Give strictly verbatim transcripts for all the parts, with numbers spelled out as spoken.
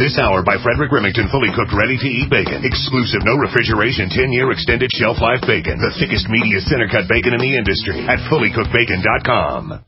This hour by Frederick Remington, fully cooked, ready-to-eat bacon. Exclusive, no refrigeration, ten-year extended shelf life bacon. The thickest, meatiest, center-cut bacon in the industry at fully cooked bacon dot com.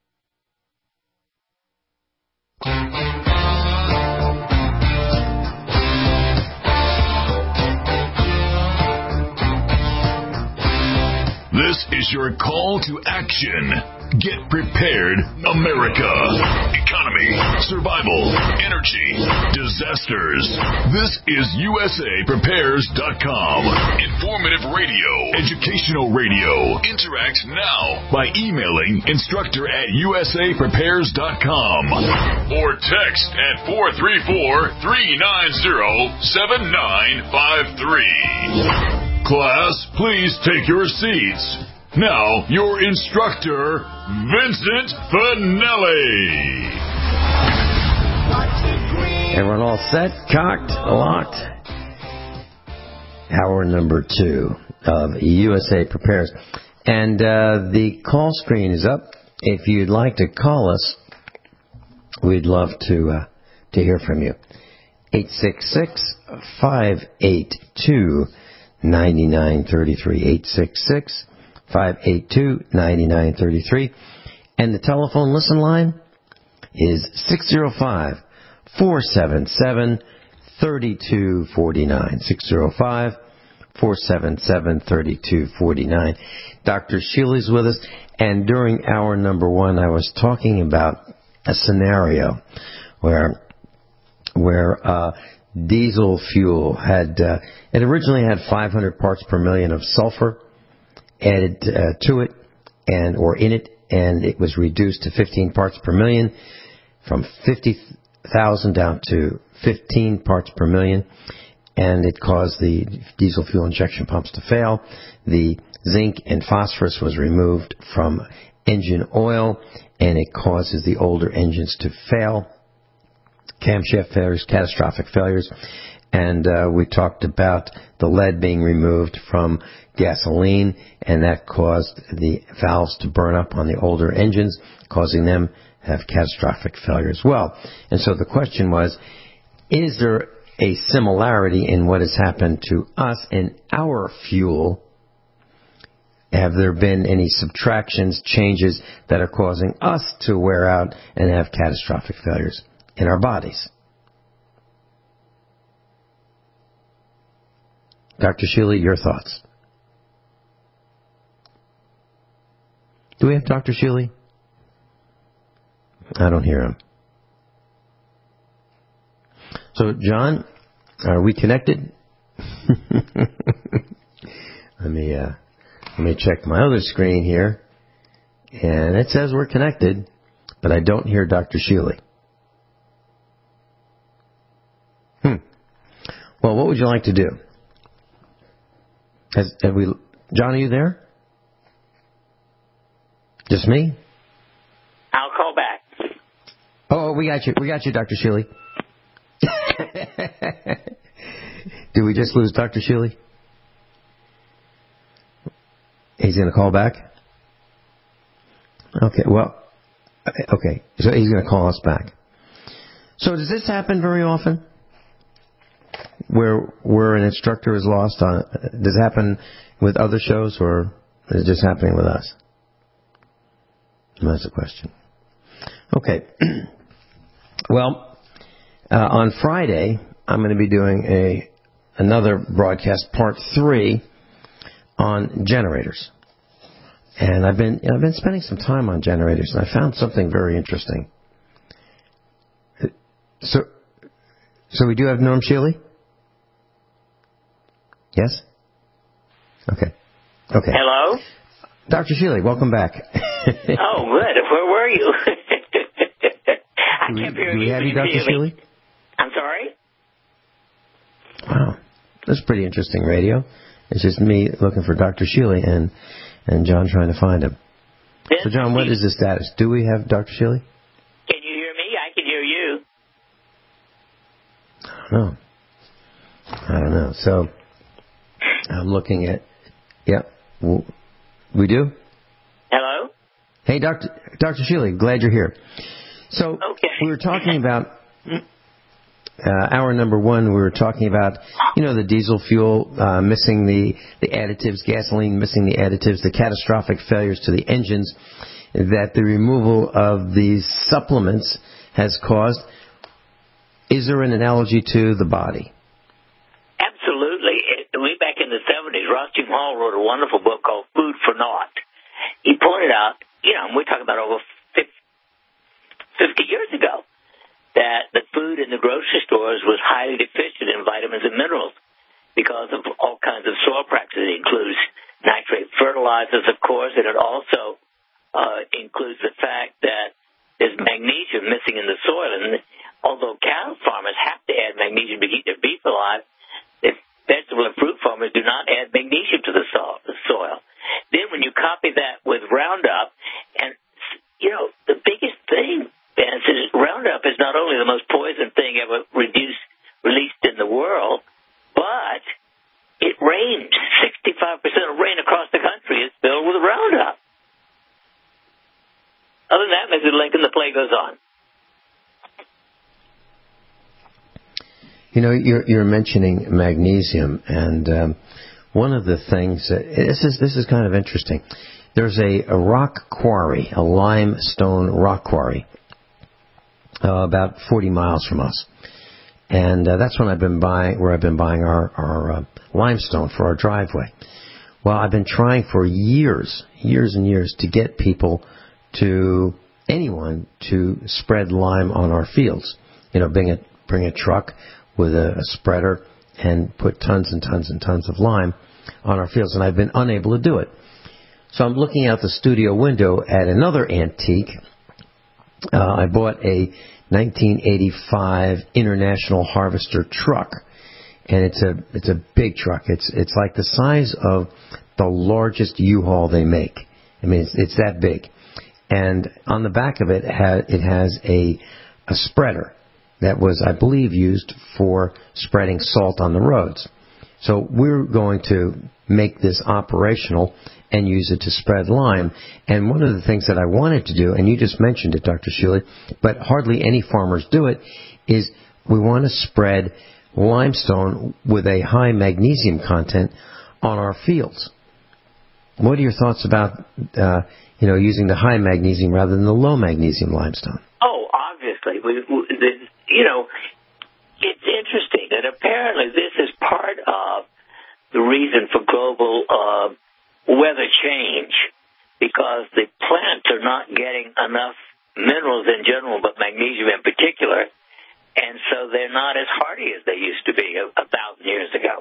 This is your call to action. Get prepared, America. Economy, survival, energy, disasters. This is U S A Prepares dot com. Informative radio, educational radio. Interact now by emailing instructor at U S A Prepares dot com or text at four three four, three nine zero, seven nine five three. Class, please take your seats. Now, your instructor, Vincent Finelli. Everyone all set, cocked, locked? Hour number two of U S A Prepares. And uh, the call screen is up. If you'd like to call us, we'd love to uh, to hear from you. eight six six, five eight two, nine nine three three. eight six six, five eight two, nine nine three three. And the telephone listen line is six zero five, four seven seven, three two four nine. six zero five, four seven seven, three two four nine. Doctor Sheely's with us, and during hour number one I was talking about a scenario where where uh, diesel fuel had, uh, it originally had five hundred parts per million of sulfur added uh, to it and or in it, and it was reduced to fifteen parts per million, from fifty thousand down to fifteen parts per million, and it caused the diesel fuel injection pumps to fail. The zinc and phosphorus was removed from engine oil, and it causes the older engines to fail, camshaft failures, catastrophic failures. And uh, we talked about the lead being removed from gasoline, and that caused the valves to burn up on the older engines, causing them to have catastrophic failure as well. And so the question was, is there a similarity in what has happened to us in our fuel? Have there been any subtractions, changes that are causing us to wear out and have catastrophic failures in our bodies? Doctor Sheely, your thoughts. Do we have Doctor Sheely? I don't hear him. So, John, are we connected? let me uh, let me check my other screen here, and it says we're connected, but I don't hear Doctor Sheely. Hmm. Well, what would you like to do? Has, have we, John, are you there? Just me? I'll call back. Oh, we got you. We got you, Doctor Sheely. Did we just lose Doctor Sheely? He's going to call back? Okay, well, okay. So he's going to call us back. So does this happen very often? Where where an instructor is lost on, does it happen with other shows, or is it just happening with us? That's the question. Okay. Well, uh, on Friday, I'm going to be doing a another broadcast, part three, on generators. And I've been I've been spending some time on generators, and I found something very interesting. So, so we do have Norm Sheely? Yes? Okay. Okay. Hello? Doctor Sheely, welcome back. Oh, good. Where were you? I do kept we, hearing do we have you, Doctor Sheely? I'm sorry? Wow. That's pretty interesting radio. It's just me looking for Doctor Sheely and, and John trying to find him. This so, John, what is the status? Do we have Doctor Sheely? Can you hear me? I can hear you. I don't know. I don't know. So, I'm looking at... Yeah. We do? Hello? Hey, Doctor Doctor Sheely, glad you're here. So, okay. we were talking about uh, hour number one, we were talking about, you know, the diesel fuel uh, missing the, the additives, gasoline missing the additives, the catastrophic failures to the engines that the removal of these supplements has caused. Is there an analogy to the body? Absolutely. It, way back in the seventies, Ross Jim Hall wrote a wonderful book called Food for Naught. He pointed out, you know, we're talking about over fifty years ago, that the food in the grocery stores was highly deficient in vitamins and minerals because of all kinds of soil practices. It includes nitrate fertilizers, of course, and it also uh, includes the fact that there's magnesium missing in the soil. And although cattle farmers have to add magnesium to keep their beef alive, the vegetable and fruit farmers do not add magnesium to the soil. Then when you copy that with Roundup, and, you know, the biggest thing, Ben, is Roundup is not only the most poison thing ever reduced, released in the world, but it rains. sixty-five percent of rain across the country is filled with Roundup. Other than that, Mister Lincoln, the play goes on. You know, you're, you're mentioning magnesium, and um, one of the things that, this is this is kind of interesting. There's a, a rock quarry, a limestone rock quarry, uh, about forty miles from us, and uh, that's when I've been buying where I've been buying our our uh, limestone for our driveway. Well, I've been trying for years, years and years to get people to anyone to spread lime on our fields. You know, bring a bring a truck with a, a spreader and put tons and tons and tons of lime on our fields, and I've been unable to do it. So I'm looking out the studio window at another antique. Uh, I bought a nineteen eighty-five International Harvester truck, and it's a it's a big truck. It's it's like the size of the largest U-Haul they make. I mean, it's, it's that big. And on the back of it, ha- it has a a spreader that was, I believe, used for spreading salt on the roads. So we're going to make this operational and use it to spread lime. And one of the things that I wanted to do, and you just mentioned it, Doctor Shealy, but hardly any farmers do it, is we want to spread limestone with a high magnesium content on our fields. What are your thoughts about, uh, you know, using the high magnesium rather than the low magnesium limestone? Oh, obviously. We, we, the, you know, it's interesting that apparently this is part of the reason for global uh, weather change, because the plants are not getting enough minerals in general, but magnesium in particular, and so they're not as hardy as they used to be a, a thousand years ago.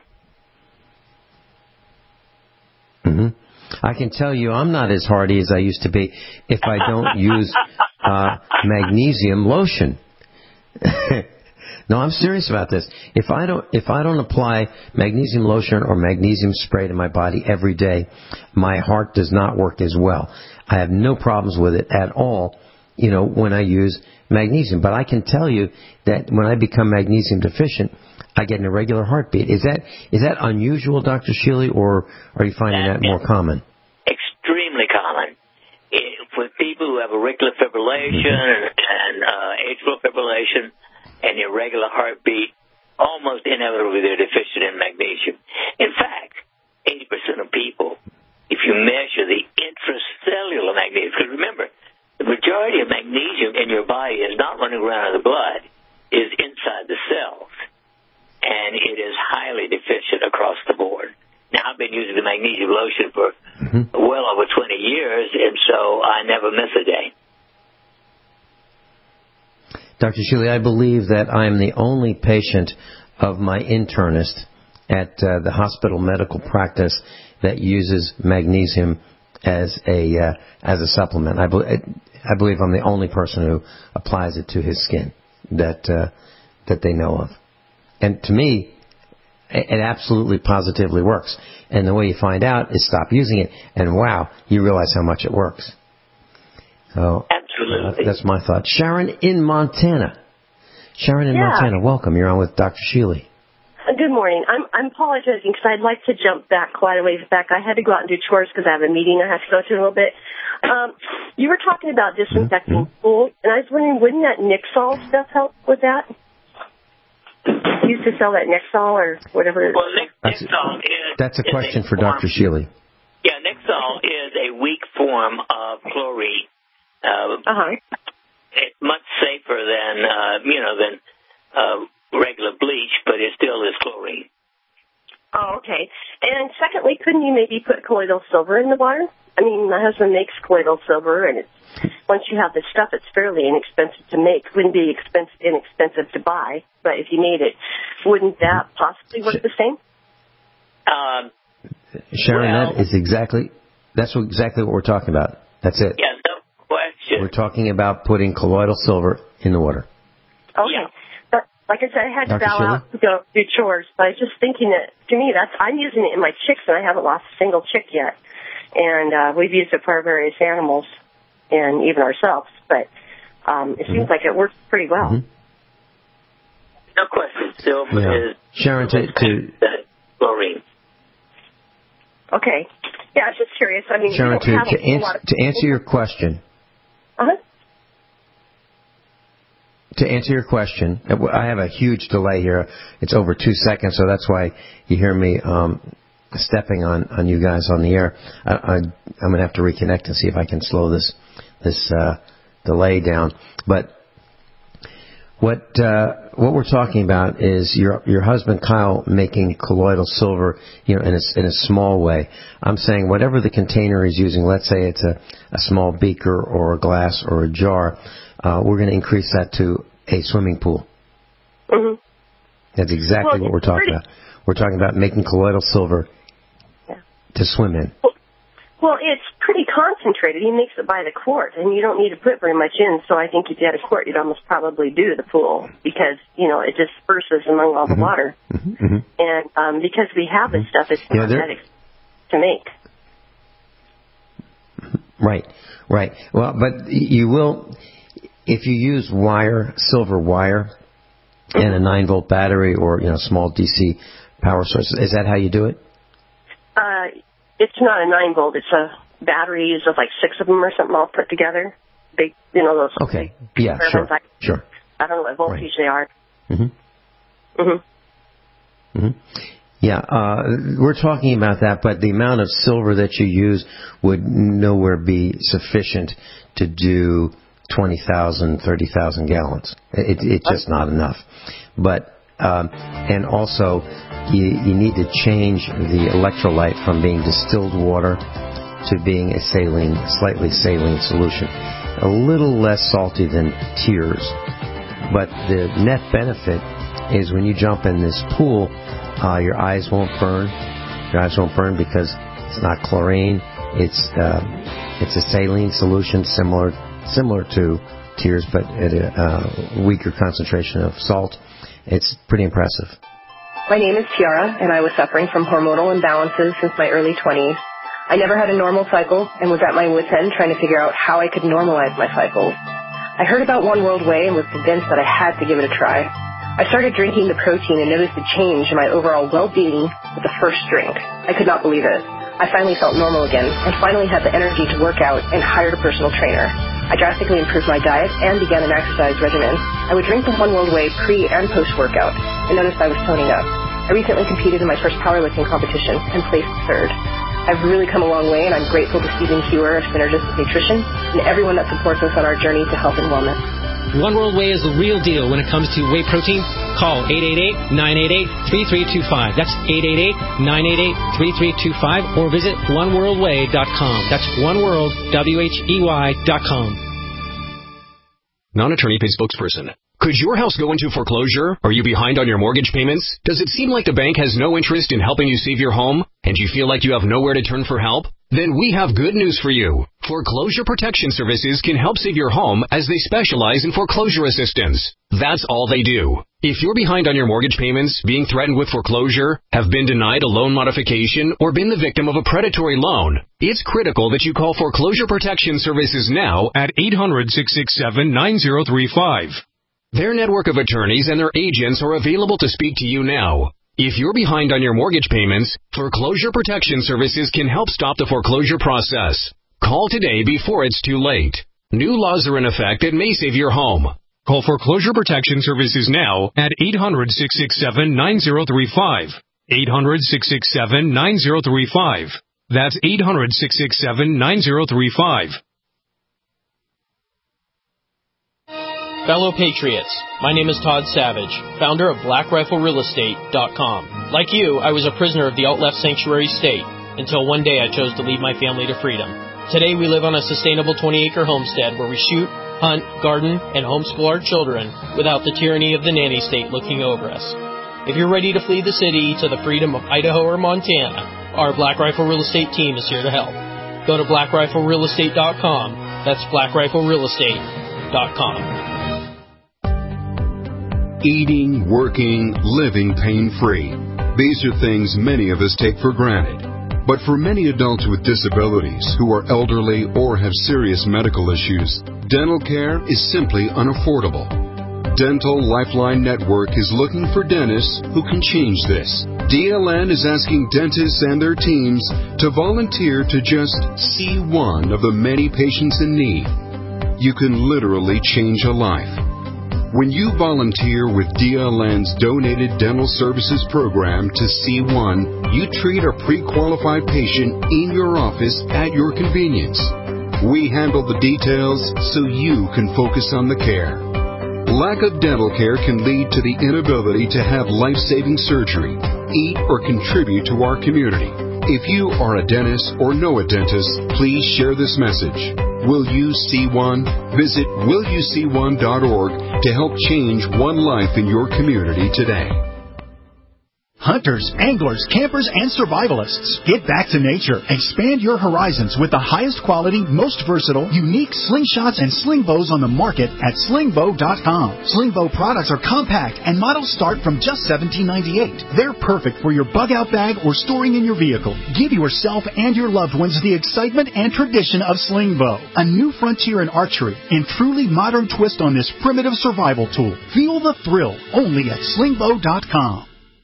Mm-hmm. I can tell you I'm not as hardy as I used to be if I don't use uh, magnesium lotion. No, I'm serious about this. If I don't, if I don't apply magnesium lotion or magnesium spray to my body every day, my heart does not work as well. I have no problems with it at all, you know, when I use magnesium. But I can tell you that when I become magnesium deficient, I get an irregular heartbeat. Is that is that unusual, Doctor Shealy, or are you finding that, that more common? Extremely common. It, with people who have auricular fibrillation mm-hmm. and, and uh, atrial fibrillation and irregular heartbeat, almost inevitably they're deficient in magnesium. In fact, eighty percent of people, if you measure the intracellular magnesium, because remember, the majority of magnesium in your body is not running around in the blood, is inside the cells, and it is highly deficient across the board. Now, I've been using the magnesium lotion for mm-hmm. well over twenty years, and so I never miss a day. Doctor Shealy, I believe that I am the only patient of my internist at uh, the hospital medical practice that uses magnesium as a uh, as a supplement. I, be- I believe I'm the only person who applies it to his skin that uh, that they know of. And to me, it absolutely positively works. And the way you find out is stop using it, and wow, you realize how much it works. So absolutely, uh, that's my thought. Sharon in Montana. Sharon in yeah. Montana, welcome. You're on with Doctor Shealy. Good morning. I'm I'm apologizing because I'd like to jump back quite a ways back. I had to go out and do chores because I have a meeting I have to go to in a little bit. Um, you were talking about disinfecting mm-hmm. pools, and I was wondering, wouldn't that Nixol stuff help with that? used to sell that Nexol or whatever? Well, Nex- that's, Nexol is... That's a question a for form, Doctor Shealy. Yeah, Nexol is a weak form of chlorine. Uh, uh-huh. It's much safer than, uh, you know, than uh, regular bleach, but it still is chlorine. Oh, okay. And secondly, couldn't you maybe put colloidal silver in the water? I mean, my husband makes colloidal silver, and it's, once you have the stuff, it's fairly inexpensive to make. Wouldn't be expensive, inexpensive to buy, but if you made it, wouldn't that possibly work the same? Um, Sharon, well, that is exactly, that's what, exactly what we're talking about. That's it. Yeah, no question. We're talking about putting colloidal silver in the water. Okay. Yeah. But like I said, I had to Doctor bow Sheila? out to go do chores, but I was just thinking that, to me, that's, I'm using it in my chicks, and I haven't lost a single chick yet. And uh, we've used it for our various animals and even ourselves, but um, it seems mm-hmm. like it works pretty well. Mm-hmm. No question. Silver Yeah. is Sharon, to, to chlorine. Okay. Yeah, I was just curious. I mean, Sharon, to, to, ans- ans- to answer your question, uh-huh. to answer your question, I have a huge delay here. It's over two seconds, so that's why you hear me um, stepping on, on you guys on the air. I, I, I'm going to have to reconnect and see if I can slow this this uh, delay down. But what uh, what we're talking about is your your husband Kyle making colloidal silver, you know, in a, in a small way. I'm saying whatever the container he's using. Let's say it's a, a small beaker or a glass or a jar. Uh, we're going to increase that to a swimming pool. Mm-hmm. That's exactly well, what we're talking pretty- about. We're talking about making colloidal silver yeah. to swim in. Well, it's pretty concentrated. He makes it by the quart, and you don't need to put very much in. So I think if you had a quart, you'd almost probably do the pool because, you know, it disperses among all the mm-hmm. water. Mm-hmm. Mm-hmm. And um, because we have this stuff, it's yeah, not that expensive to make. Right, right. Well, but you will, if you use wire, silver wire, mm-hmm. and a nine volt battery or, you know, small D C power source, is that how you do it? Uh, it's not a nine volt. It's a batteries of like six of them or something all put together. Big, you know, those. Okay. Yeah, sure. I, sure. I don't know what voltage right. they are. Mm-hmm. Mm-hmm. Mm-hmm. Yeah, uh, we're talking about that, but the amount of silver that you use would nowhere be sufficient to do twenty thousand, thirty thousand gallons. It, it's just not enough. But, um, and also, you, you need to change the electrolyte from being distilled water to being a saline, slightly saline solution. A little less salty than tears. But the net benefit is when you jump in this pool, uh, your eyes won't burn. Your eyes won't burn because it's not chlorine. It's uh, it's a saline solution similar similar to tears, but at a uh, weaker concentration of salt. It's pretty impressive. My name is Tiara, and I was suffering from hormonal imbalances since my early twenties. I never had a normal cycle and was at my wit's end trying to figure out how I could normalize my cycles. I heard about One World Whey and was convinced that I had to give it a try. I started drinking the protein and noticed a change in my overall well-being with the first drink. I could not believe it. I finally felt normal again and finally had the energy to work out and hired a personal trainer. I drastically improved my diet and began an exercise regimen. I would drink the One World Whey pre- and post-workout and noticed I was toning up. I recently competed in my first powerlifting competition and placed third. I've really come a long way, and I'm grateful to Stephen Hewer of Synergistic Nutrition and everyone that supports us on our journey to health and wellness. One World Whey is the real deal when it comes to whey protein. Call eight eight eight, nine eight eight, three three two five. That's eight eight eight, nine eight eight, three three two five. Or visit one world whey dot com. That's oneworld, W H E Y dot com. Non-attorney paid spokesperson. Could your house go into foreclosure? Are you behind on your mortgage payments? Does it seem like the bank has no interest in helping you save your home? And you feel like you have nowhere to turn for help? Then we have good news for you. Foreclosure Protection Services can help save your home as they specialize in foreclosure assistance. That's all they do. If you're behind on your mortgage payments, being threatened with foreclosure, have been denied a loan modification, or been the victim of a predatory loan, it's critical that you call Foreclosure Protection Services now at eight hundred, six six seven, nine zero three five. Their network of attorneys and their agents are available to speak to you now. If you're behind on your mortgage payments, Foreclosure Protection Services can help stop the foreclosure process. Call today before it's too late. New laws are in effect that may save your home. Call Foreclosure Protection Services now at eight hundred, six six seven, nine zero three five. eight hundred, six six seven, nine zero three five. That's eight hundred, six six seven, nine zero three five. Fellow Patriots, my name is Todd Savage, founder of Black Rifle Real Estate dot com. Like you, I was a prisoner of the out-left sanctuary state until one day I chose to lead my family to freedom. Today we live on a sustainable twenty-acre homestead where we shoot, hunt, garden, and homeschool our children without the tyranny of the nanny state looking over us. If you're ready to flee the city to the freedom of Idaho or Montana, our Black Rifle Real Estate team is here to help. Go to Black Rifle Real Estate dot com. That's Black Rifle Real Estate dot com. Eating, working, living pain-free. These are things many of us take for granted. But for many adults with disabilities who are elderly or have serious medical issues, dental care is simply unaffordable. Dental Lifeline Network is looking for dentists who can change this. D L N is asking dentists and their teams to volunteer to just see one of the many patients in need. You can literally change a life. When you volunteer with D L N's Donated Dental Services Program to C one, you treat a pre-qualified patient in your office at your convenience. We handle the details so you can focus on the care. Lack of dental care can lead to the inability to have life-saving surgery, eat, or contribute to our community. If you are a dentist or know a dentist, please share this message. Will you see one? Visit will you see one dot org to help change one life in your community today. Hunters, anglers, campers, and survivalists, get back to nature. Expand your horizons with the highest quality, most versatile, unique slingshots and sling bows on the market at sling bow dot com. Sling bow products are compact and models start from just seventeen ninety-eight. They're perfect for your bug out bag or storing in your vehicle. Give yourself and your loved ones the excitement and tradition of sling bow, a new frontier in archery and truly modern twist on this primitive survival tool. Feel the thrill only at sling bow dot com.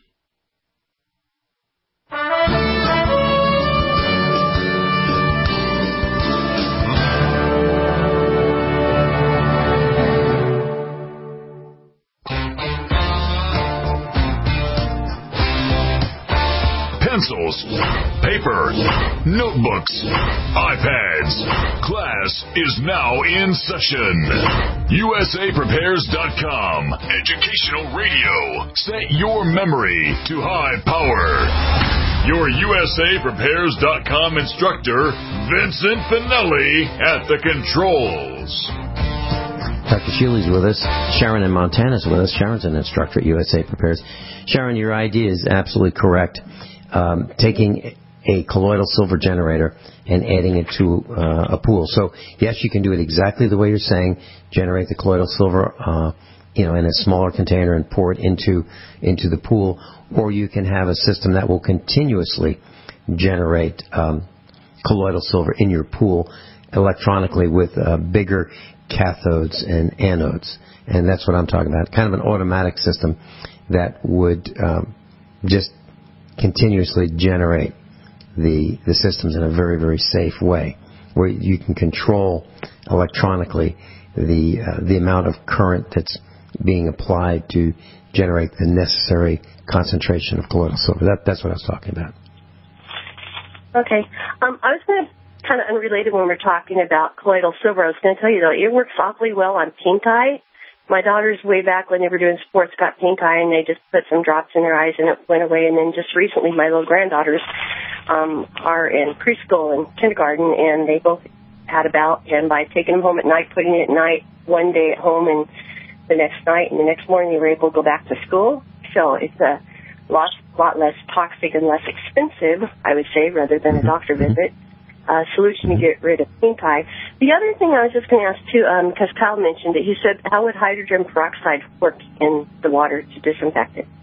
Pencils, paper, notebooks, iPads. Class is now in session. U S A Prepares dot com. Educational radio. Set your memory to high power. Your U S A Prepares dot com instructor, Vincent Finelli, at the controls. Doctor Sheely's with us. Sharon in Montana is with us. Sharon's an instructor at U S A Prepares. Sharon, your idea is absolutely correct. Um, taking a colloidal silver generator and adding it to uh, a pool. So, yes, you can do it exactly the way you're saying. Generate the colloidal silver, uh, you know, in a smaller container and pour it into into the pool. Or you can have a system that will continuously generate um, colloidal silver in your pool electronically with uh, bigger cathodes and anodes. And that's what I'm talking about. Kind of an automatic system that would um, just continuously generate the the systems in a very, very safe way, where you can control electronically the uh, the amount of current that's being applied to generate the necessary concentration of colloidal silver. That, that's what I was talking about. Okay. Um, I was going to, kind of unrelated when we're talking about colloidal silver, I was going to tell you, though, it works awfully well on pink eye. My daughters, way back when they were doing sports, got pink eye, and they just put some drops in their eyes, and it went away. And then just recently, my little granddaughters um, are in preschool and kindergarten, and they both had about, and by taking them home at night, putting it at night, one day at home, and the next night, and the next morning, they were able to go back to school. So it's a lot, lot less toxic and less expensive, I would say, rather than a doctor visit. Uh, solution to get rid of pink eye. The other thing I was just going to ask, too, because um, Kyle mentioned it, he said, how would hydrogen peroxide work in the water to disinfect it?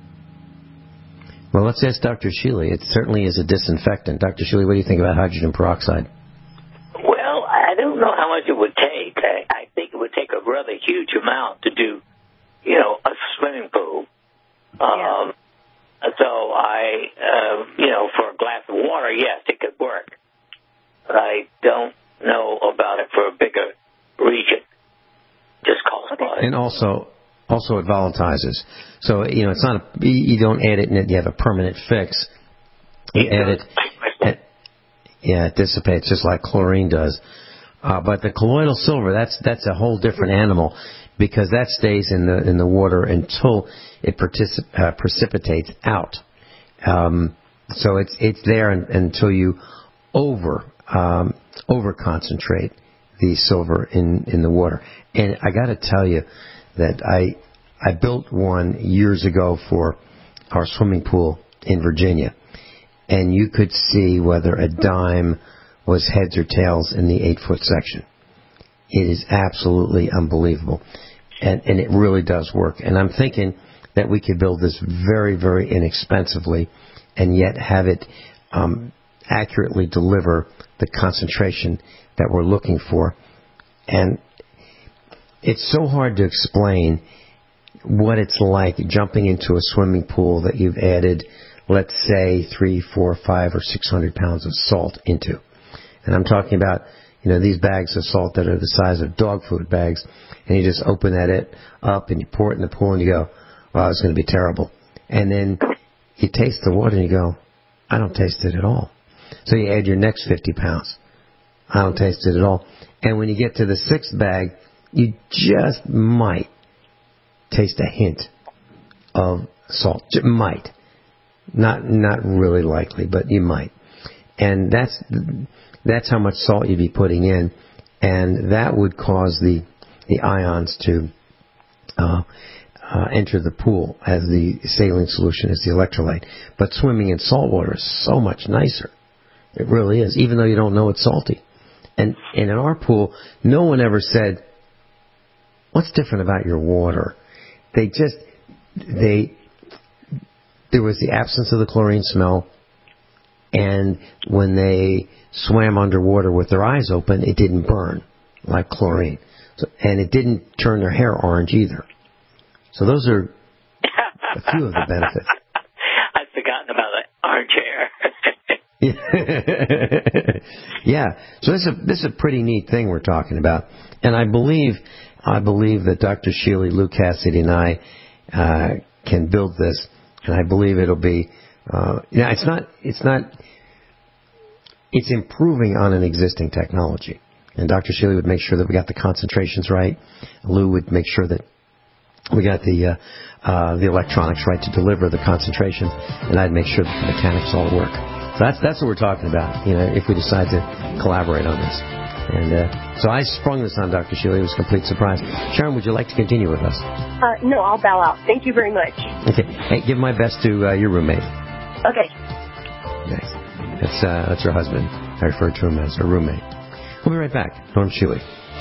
Well, let's ask Doctor Sheely. It certainly is a disinfectant. Doctor Sheely, what do you think about hydrogen peroxide? Well, I don't know how much it would take. I, I think it would take a rather huge amount to do, you know, a swimming pool. Um, yeah. So I, uh, you know, for a glass of water, yes, it could work. But I don't know about it for a bigger region. Just cause okay. by And also, also it volatilizes. So, you know, it's not a, you don't add it and you have a permanent fix. You add it, and, yeah, it dissipates just like chlorine does. Uh, but the colloidal silver, that's that's a whole different animal, because that stays in the in the water until it particip- uh, precipitates out. Um, so it's it's there un- until you over um, over concentrate the silver in, in the water. And I got to tell you that I I built one years ago for our swimming pool in Virginia, and you could see whether a dime was heads or tails in the eight-foot section. It is absolutely unbelievable, and, and it really does work. And I'm thinking that we could build this very, very inexpensively and yet have it um, accurately deliver the concentration that we're looking for. And it's so hard to explain what it's like jumping into a swimming pool that you've added, let's say, three, four, five, or six hundred pounds of salt into. And I'm talking about, you know, these bags of salt that are the size of dog food bags, and you just open that it up and you pour it in the pool and you go, wow, it's going to be terrible. And then you taste the water and you go, I don't taste it at all. So you add your next fifty pounds. I don't taste it at all. And when you get to the sixth bag, you just might taste a hint of salt. Just might. Not not really likely, but you might. And that's that's how much salt you'd be putting in, and that would cause the the ions to uh, uh, enter the pool as the saline solution, as the electrolyte. But swimming in salt water is so much nicer. It really is, even though you don't know it's salty. And, and in our pool, no one ever said, what's different about your water? They just, they, there was the absence of the chlorine smell, and when they swam underwater with their eyes open, it didn't burn like chlorine. So, and it didn't turn their hair orange either. So those are a few of the benefits. I've forgotten about the orange hair. Yeah. So this is a, this is a pretty neat thing we're talking about, and I believe I believe that Doctor Sheely, Lou Cassidy, and I uh, can build this, and I believe it'll be. Uh, you know, it's not. It's not. It's improving on an existing technology, and Doctor Sheely would make sure that we got the concentrations right. Lou would make sure that we got the uh, uh, the electronics right to deliver the concentrations, and I'd make sure that the mechanics all work. So that's that's what we're talking about, you know, if we decide to collaborate on this. And uh, so I sprung this on Doctor Sheely. It was a complete surprise. Sharon, would you like to continue with us? Uh, no, I'll bow out. Thank you very much. Okay. Hey, give my best to uh, your roommate. Okay. Nice. That's, uh, that's her husband. I refer to him as her roommate. We'll be right back. Norm Sheely.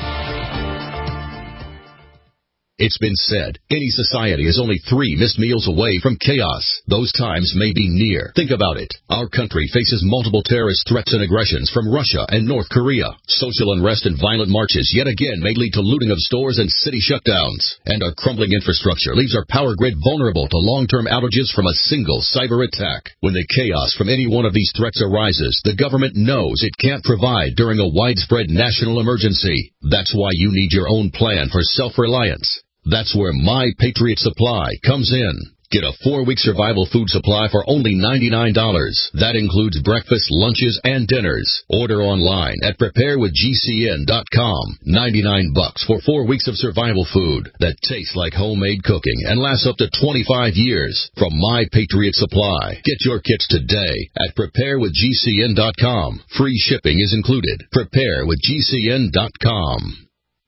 It's been said, any society is only three missed meals away from chaos. Those times may be near. Think about it. Our country faces multiple terrorist threats and aggressions from Russia and North Korea. Social unrest and violent marches yet again may lead to looting of stores and city shutdowns. And our crumbling infrastructure leaves our power grid vulnerable to long-term outages from a single cyber attack. When the chaos from any one of these threats arises, the government knows it can't provide during a widespread national emergency. That's why you need your own plan for self-reliance. That's where My Patriot Supply comes in. Get a four-week survival food supply for only ninety-nine dollars. That includes breakfast, lunches, and dinners. Order online at prepare with G C N dot com. ninety-nine bucks for four weeks of survival food that tastes like homemade cooking and lasts up to twenty-five years. From My Patriot Supply. Get your kits today at prepare with G C N dot com. Free shipping is included. prepare with G C N dot com.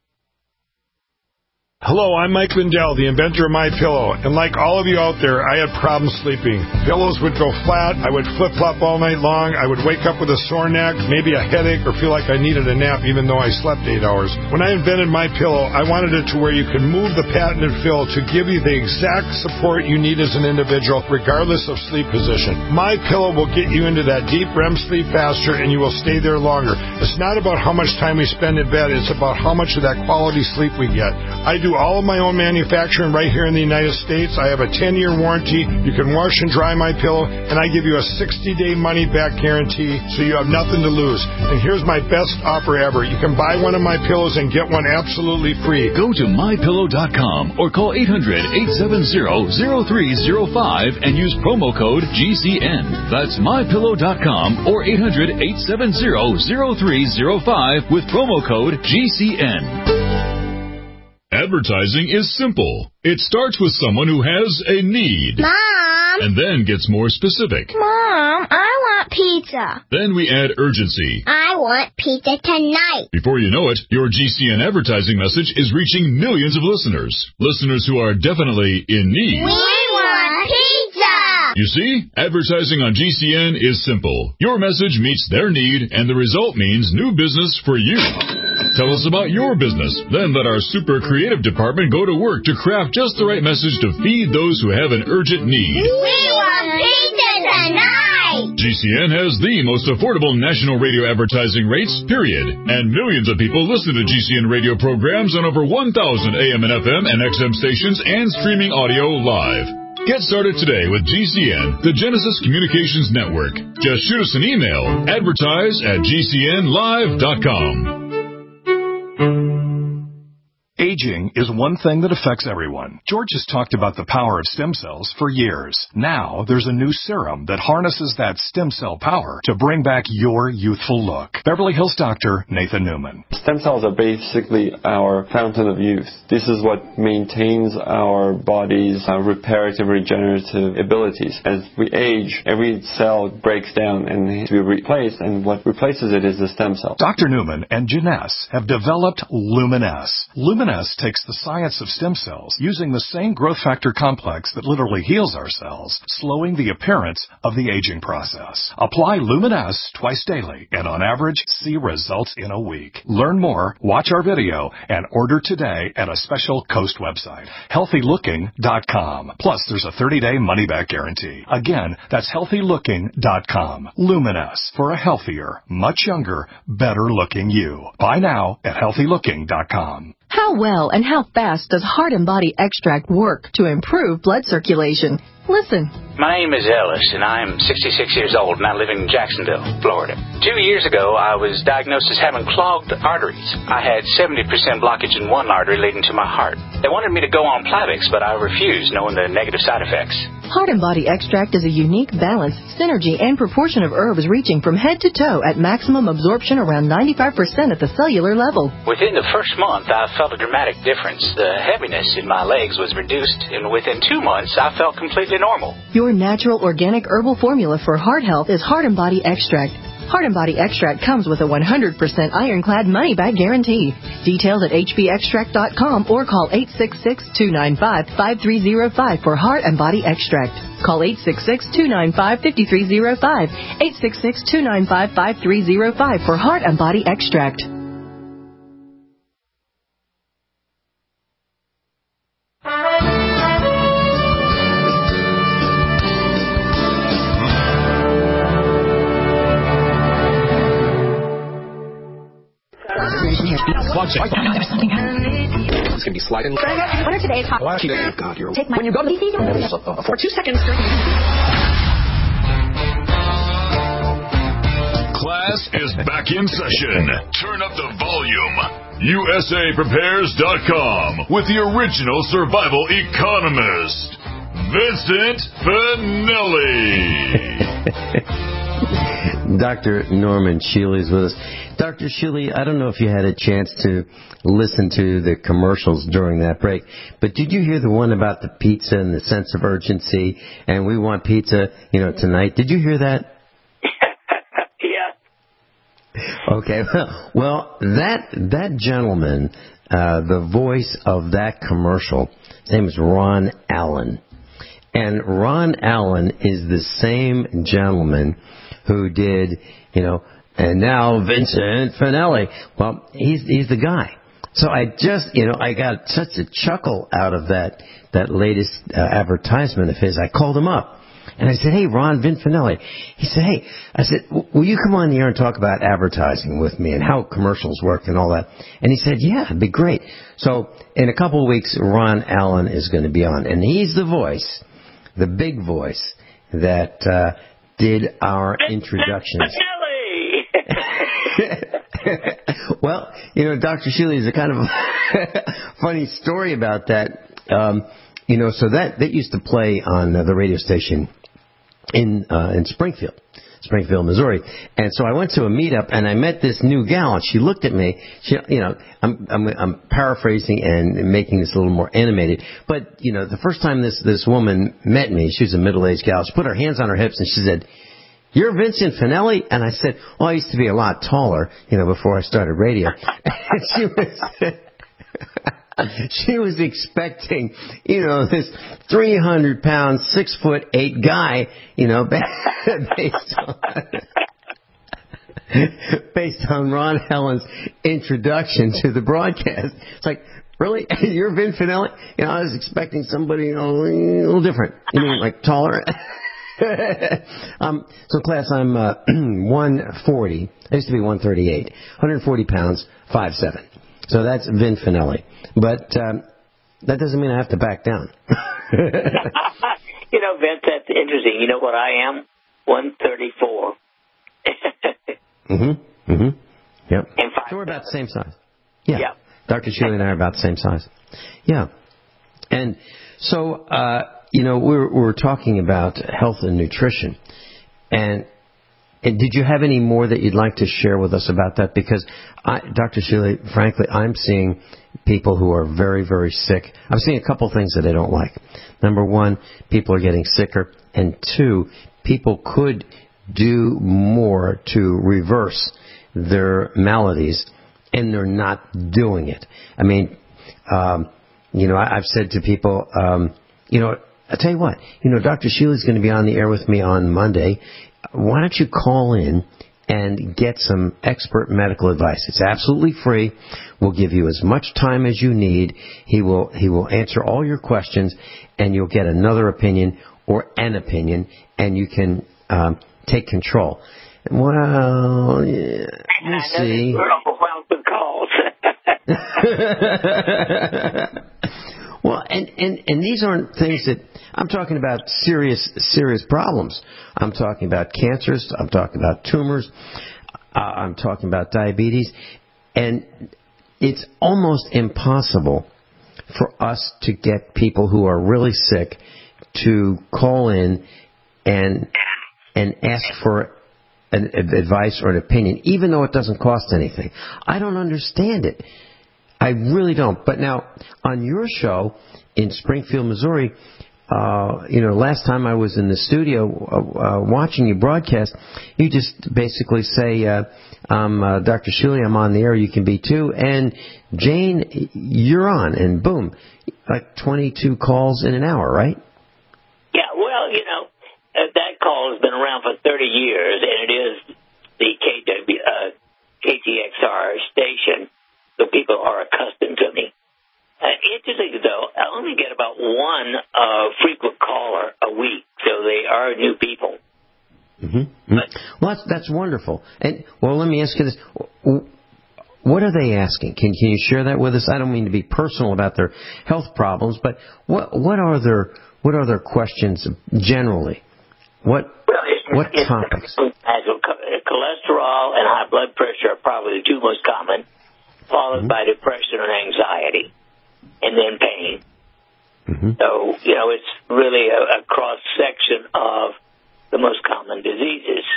Hello, I'm Mike Lindell, the inventor of MyPillow, and like all of you out there, I had problems sleeping. Pillows would go flat, I would flip-flop all night long, I would wake up with a sore neck, maybe a headache, or feel like I needed a nap even though I slept eight hours. When I invented MyPillow, I wanted it to where you can move the patented fill to give you the exact support you need as an individual, regardless of sleep position. MyPillow will get you into that deep R E M sleep faster, and you will stay there longer. It's not about how much time we spend in bed, it's about how much of that quality sleep we get. I do all of my own manufacturing right here in the United States. I have a ten-year warranty. You can wash and dry my pillow, and I give you a sixty-day money-back guarantee, so you have nothing to lose. And here's my best offer ever. You can buy one of my pillows and get one absolutely free. Go to my pillow dot com or call eight hundred, eight seven zero, zero three zero five and use promo code G C N. That's my pillow dot com or eight hundred, eight seven zero, zero three zero five with promo code G C N. Advertising is simple. It starts with someone who has a need. Mom! And then gets more specific. Mom, I want pizza. Then we add urgency. I want pizza tonight. Before you know it, your G C N advertising message is reaching millions of listeners. Listeners who are definitely in need. We want pizza! You see, advertising on G C N is simple. Your message meets their need, and the result means new business for you. Tell us about your business. Then let our super creative department go to work to craft just the right message to feed those who have an urgent need. We want pizza tonight! G C N has the most affordable national radio advertising rates, period. And millions of people listen to G C N radio programs on over one thousand A M and F M and X M stations and streaming audio live. Get started today with G C N, the Genesis Communications Network. Just shoot us an email, advertise at G C N live dot com. Aging is one thing that affects everyone. George has talked about the power of stem cells for years. Now, there's a new serum that harnesses that stem cell power to bring back your youthful look. Beverly Hills doctor Nathan Newman. Stem cells are basically our fountain of youth. This is what maintains our body's uh, reparative, regenerative abilities. As we age, every cell breaks down and needs to be replaced, and what replaces it is the stem cell. Doctor Newman and Janess have developed Luminess. Luminess takes the science of stem cells using the same growth factor complex that literally heals our cells, slowing the appearance of the aging process. Apply Luminess twice daily and on average see results in a week. Learn more, watch our video, and order today at a special Coast website, healthy looking dot com. Plus, there's a thirty-day money-back guarantee. Again, that's healthy looking dot com. Luminess, for a healthier, much younger, better-looking you. Buy now at healthy looking dot com. How well and how fast does Heart and Body Extract work to improve blood circulation? Listen. My name is Ellis, and I am sixty-six years old, and I live in Jacksonville, Florida. Two years ago, I was diagnosed as having clogged arteries. I had seventy percent blockage in one artery leading to my heart. They wanted me to go on Plavix, but I refused, knowing the negative side effects. Heart and Body Extract is a unique balance, synergy, and proportion of herbs reaching from head to toe at maximum absorption around ninety-five percent at the cellular level. Within the first month, I felt a dramatic difference. The heaviness in my legs was reduced, and within two months, I felt completely normal. Your natural organic herbal formula for heart health is Heart and Body Extract. Heart and Body Extract comes with a one hundred percent ironclad money-back guarantee. Details at H B extract dot com or call eight six six, two nine five, five three zero five for Heart and Body Extract. Call eight six six, two nine five, five three zero five, eight six six, two nine five, five three zero five for Heart and Body Extract. It's going to be sliding. What are today's hot? Oh, God, you're... Take my... When you go to the... For two seconds. Class is back in session. Turn up the volume. U S A prepares dot com with the original survival economist, Vincent Finelli. Doctor Norman Shealy is with us. Doctor Shealy, I don't know if you had a chance to listen to the commercials during that break, but did you hear the one about the pizza and the sense of urgency, and we want pizza, you know, tonight? Did you hear that? Yeah. Okay. Well, that that gentleman, uh, the voice of that commercial, his name is Ron Allen. And Ron Allen is the same gentleman who did, you know, and now Vincent Finelli. Well, he's he's the guy. So I just, you know, I got such a chuckle out of that that latest uh, advertisement of his. I called him up, And I said, hey, Ron Vin Finelli. He said, hey, I said, will you come on the air and talk about advertising with me and how commercials work and all that? And he said, yeah, it'd be great. So in a couple of weeks, Ron Allen is going to be on. And he's the voice, the big voice that uh, did our introductions. Well, you know, Doctor Shealy is a kind of funny story about that. Um, you know, so that, that used to play on uh, the radio station in uh, in Springfield, Springfield, Missouri. And so I went to a meetup and I met this new gal, and she looked at me. She, you know, I'm, I'm I'm paraphrasing and making this a little more animated. But you know, the first time this this woman met me, she was a middle-aged gal. She put her hands on her hips and she said, "You're Vincent Finelli?" And I said, "Well, I used to be a lot taller, you know, before I started radio." And she was. She was expecting, you know, this three hundred pound, six foot eight guy, you know, based on, based on Ron Allen's introduction to the broadcast. It's like, really? You're Vin Finelli? You know, I was expecting somebody, you know, a little different. You mean, like, taller? um, so, class, I'm uh, one forty. I used to be one thirty-eight. one hundred forty pounds, five seven. So that's Vin Finelli. But um, that doesn't mean I have to back down. You know, Vince, that's interesting. You know what I am? one thirty-four. mm-hmm. Mm-hmm. Yep. And five. So we're about the same size. Yeah. Yeah. Doctor Shealy and I are about the same size. Yeah. And so, uh, you know, we were, we were talking about health and nutrition. And And did you have any more that you'd like to share with us about that? Because, I, Doctor Shealy, frankly, I'm seeing people who are very, very sick. I'm seeing a couple things that I don't like. Number one, people are getting sicker. And two, people could do more to reverse their maladies, and they're not doing it. I mean, um, you know, I, I've said to people, um, you know, I'll tell you what, you know, Doctor Shealy's going to be on the air with me on Monday. Why don't you call in and get some expert medical advice? It's absolutely free. We'll give you as much time as you need. He will he will answer all your questions, and you'll get another opinion or an opinion, and you can um, take control. Well, yeah, we'll see. We're overwhelmed with calls. Well, and, and, and these aren't things that, I'm talking about serious, serious problems. I'm talking about cancers. I'm talking about tumors. Uh, I'm talking about diabetes. And it's almost impossible for us to get people who are really sick to call in and, and ask for an advice or an opinion, even though it doesn't cost anything. I don't understand it. I really don't. But now, on your show in Springfield, Missouri, uh, you know, last time I was in the studio uh, uh, watching you broadcast, you just basically say, uh, um, uh, Doctor Shealy, I'm on the air, you can be too, and Jane, you're on, and boom, like twenty-two calls in an hour, right? Yeah, well, you know, uh, that call has been around for thirty years, and it is the K W, uh, K T X R station. So people are accustomed to me. Uh, interesting, though, I only get about one uh, frequent caller a week, so they are new people. Mm-hmm. Mm-hmm. Well, that's, that's wonderful. And, well, let me ask you this. What are they asking? Can, can you share that with us? I don't mean to be personal about their health problems, but what what are their what are their questions generally? What well, it's, what it's, topics? Cholesterol and high blood pressure are probably the two most common, followed mm-hmm. by depression and anxiety, and then pain. Mm-hmm. So, you know, it's really a, a cross-section of the most common diseases.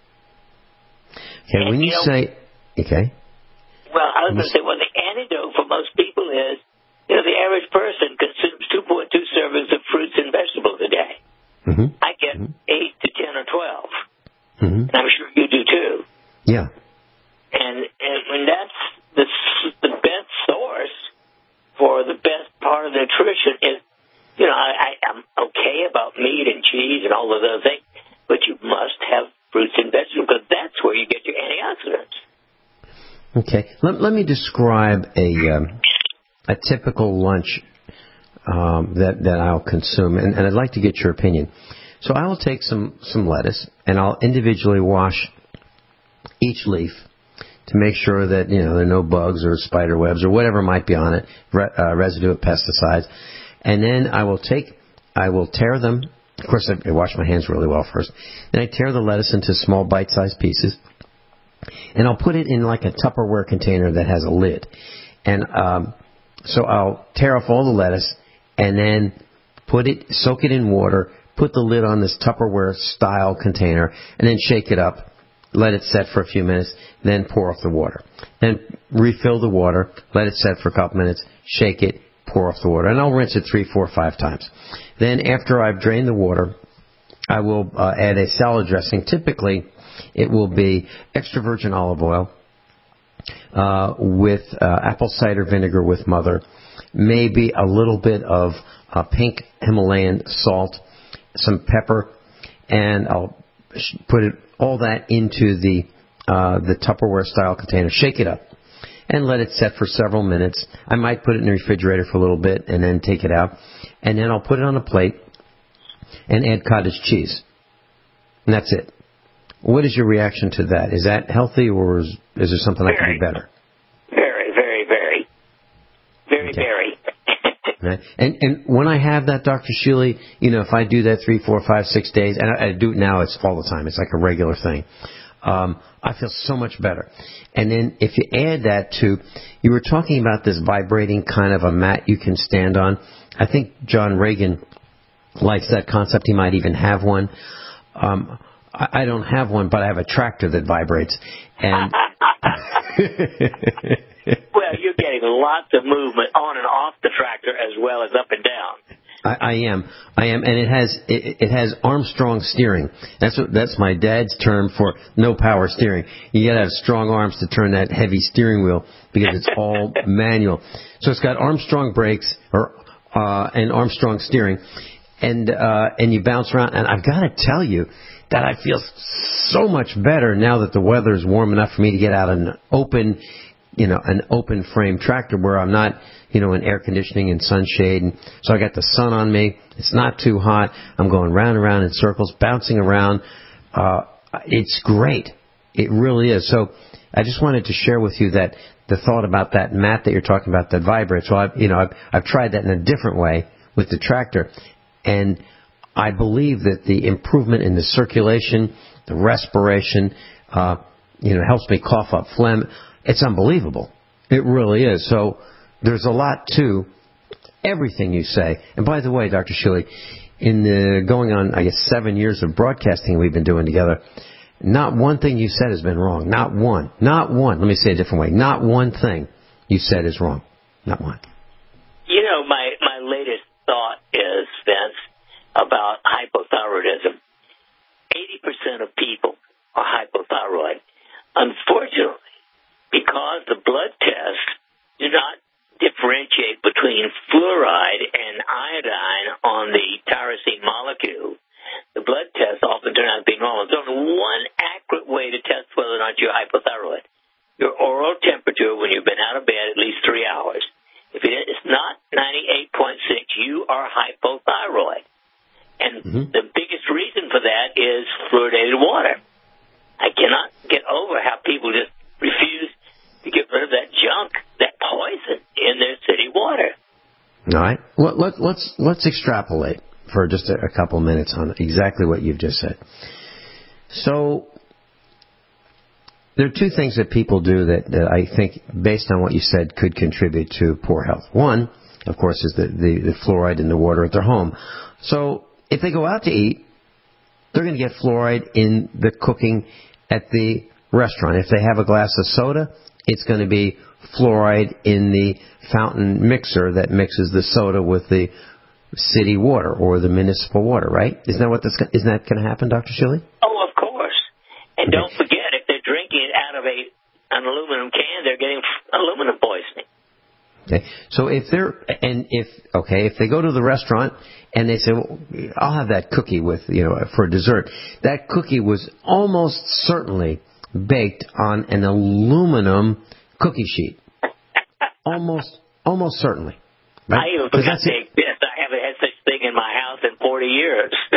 Okay, and, when you, you know, say... Okay. Well, I was going to say, well, the antidote for most people is, you know, the average person consumes two point two servings of fruits and vegetables a day. Mm-hmm. I get mm-hmm. eight to ten or twelve. Mm-hmm. And I'm sure you do, too. Yeah. And, and when that's the, the best source for the best part of nutrition is, you know, I, I, I'm okay about meat and cheese and all of those things, but you must have fruits and vegetables because that's where you get your antioxidants. Okay. Let, let me describe a um, a typical lunch um, that, that I'll consume, and, and I'd like to get your opinion. So I will take some, some lettuce, and I'll individually wash each leaf to make sure that, you know, there are no bugs or spider webs or whatever might be on it, re- uh, residue of pesticides. And then I will take, I will tear them. Of course, I, I wash my hands really well first. Then I tear the lettuce into small bite-sized pieces. And I'll put it in like a Tupperware container that has a lid. And um, so I'll tear off all the lettuce and then put it, soak it in water, put the lid on this Tupperware-style container, and then shake it up. Let it set for a few minutes, then pour off the water. Then refill the water, let it set for a couple minutes, shake it, pour off the water. And I'll rinse it three, four, five times. Then after I've drained the water, I will uh, add a salad dressing. Typically, it will be extra virgin olive oil uh, with uh, apple cider vinegar with mother, maybe a little bit of uh, pink Himalayan salt, some pepper, and I'll put it all that into the uh, the Tupperware style container. Shake it up and let it set for several minutes. I might put it in the refrigerator for a little bit and then take it out, and then I'll put it on a plate and add cottage cheese. And that's it. What is your reaction to that? Is that healthy, or is, is there something very, I can do better? Very, very, very, very, okay. very. Right. And and when I have that, Doctor Shealy, you know, if I do that three, four, five, six days, and I, I do it now, it's all the time. It's like a regular thing. Um, I feel so much better. And then if you add that to, you were talking about this vibrating kind of a mat you can stand on. I think John Reagan likes that concept. He might even have one. Um, I, I don't have one, but I have a tractor that vibrates. And well, you're getting lots of movement on and off the tractor as well as up and down. I, I am, I am, and it has it, it has Armstrong steering. That's what that's my dad's term for no power steering. You got to have strong arms to turn that heavy steering wheel because it's all manual. So it's got Armstrong brakes or uh, and Armstrong steering, and uh, and you bounce around. And I've got to tell you that I feel so much better now that the weather is warm enough for me to get out an open, you know, an open frame tractor where I'm not, you know, in air conditioning and sunshade. And so I got the sun on me. It's not too hot. I'm going round and round in circles, bouncing around. Uh, it's great. It really is. So I just wanted to share with you that the thought about that mat that you're talking about that vibrates. Well, I've, you know, I've, I've tried that in a different way with the tractor. And I believe that the improvement in the circulation, the respiration, uh, you know, helps me cough up phlegm. It's unbelievable. It really is. So there's a lot to everything you say. And by the way, Doctor Shealy, in the going on, I guess, seven years of broadcasting we've been doing together, not one thing you said has been wrong. Not one. Not one. Let me say it a different way. Not one thing you said is wrong. Not one. You know, my, my latest thought is, Vince, about hypothyroidism. eighty percent of people are hypothyroid. Unfortunately, because the blood tests do not differentiate between fluoride and iodine on the tyrosine molecule, the blood tests often turn out to be normal. There's only one accurate way to test whether or not you're hypothyroid. Your oral temperature when you've been out of bed at least three hours. If it's not ninety-eight point six, you are hypothyroid. And mm-hmm. the biggest reason for that is fluoridated water. I cannot get over how people just refuse to get rid of that junk, that poison in their city water. All right. Well, let, let's let's extrapolate for just a, a couple minutes on exactly what you've just said. So there are two things that people do that, that I think, based on what you said, could contribute to poor health. One, of course, is the, the, the fluoride in the water at their home. So if they go out to eat, they're going to get fluoride in the cooking at the restaurant. If they have a glass of soda, it's going to be fluoride in the fountain mixer that mixes the soda with the city water or the municipal water, right? Isn't that what that's, isn't that going to happen, Doctor Shealy? Oh, of course. And okay. Don't forget, if they're drinking it out of a an aluminum can, they're getting aluminum poisoning. Okay, so if they're, and if, okay, if they go to the restaurant and they say, well, I'll have that cookie with, you know, for dessert. That cookie was almost certainly baked on an aluminum cookie sheet. Almost, almost certainly. Right? I even forgot to take this. I haven't had such thing in my house in forty years.